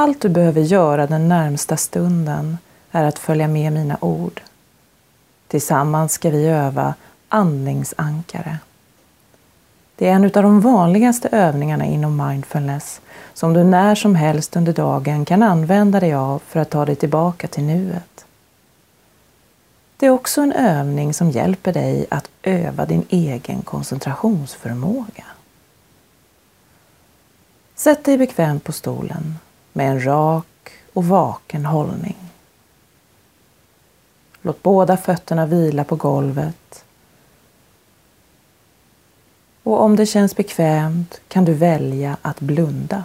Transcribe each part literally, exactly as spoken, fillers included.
Allt du behöver göra den närmsta stunden är att följa med mina ord. Tillsammans ska vi öva andningsankare. Det är en av de vanligaste övningarna inom mindfulness som du när som helst under dagen kan använda dig av för att ta dig tillbaka till nuet. Det är också en övning som hjälper dig att öva din egen koncentrationsförmåga. Sätt dig bekvämt på stolen med en rak och vaken hållning. Låt båda fötterna vila på golvet. Och om det känns bekvämt kan du välja att blunda.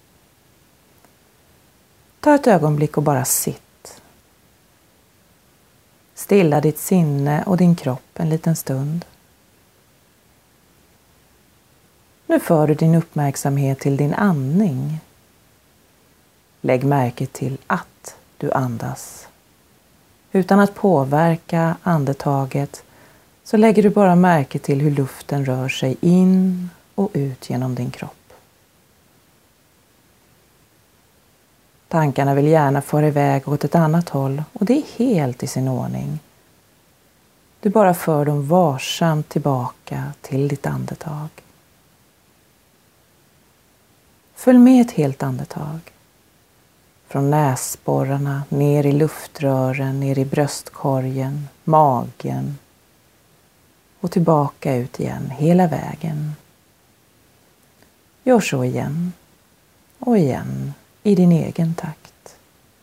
Ta ett ögonblick och bara sitt. Stilla ditt sinne och din kropp en liten stund. Nu för du din uppmärksamhet till din andning. Lägg märke till att du andas. Utan att påverka andetaget så lägger du bara märke till hur luften rör sig in och ut genom din kropp. Tankarna vill gärna föra iväg åt ett annat håll och det är helt i sin ordning. Du bara för dem varsamt tillbaka till ditt andetag. Följ med ett helt andetag. Från näsborrarna ner i luftrören, ner i bröstkorgen, magen och tillbaka ut igen hela vägen. Gör så igen och igen i din egen takt.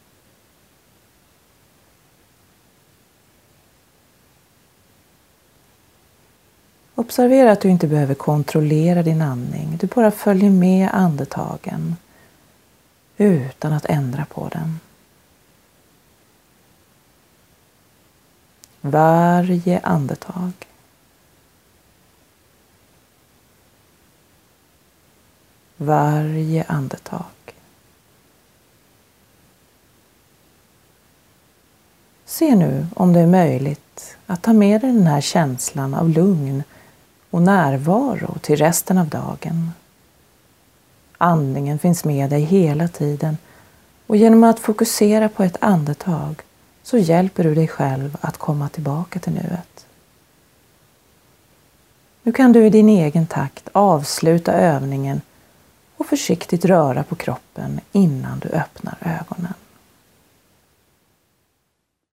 Observera att du inte behöver kontrollera din andning. Du bara följer med andetagen utan att ändra på den. Varje andetag. Varje andetag. Se nu om det är möjligt att ta med dig den här känslan av lugn och närvaro till resten av dagen. Andningen finns med dig hela tiden och genom att fokusera på ett andetag så hjälper du dig själv att komma tillbaka till nuet. Nu kan du i din egen takt avsluta övningen och försiktigt röra på kroppen innan du öppnar ögonen.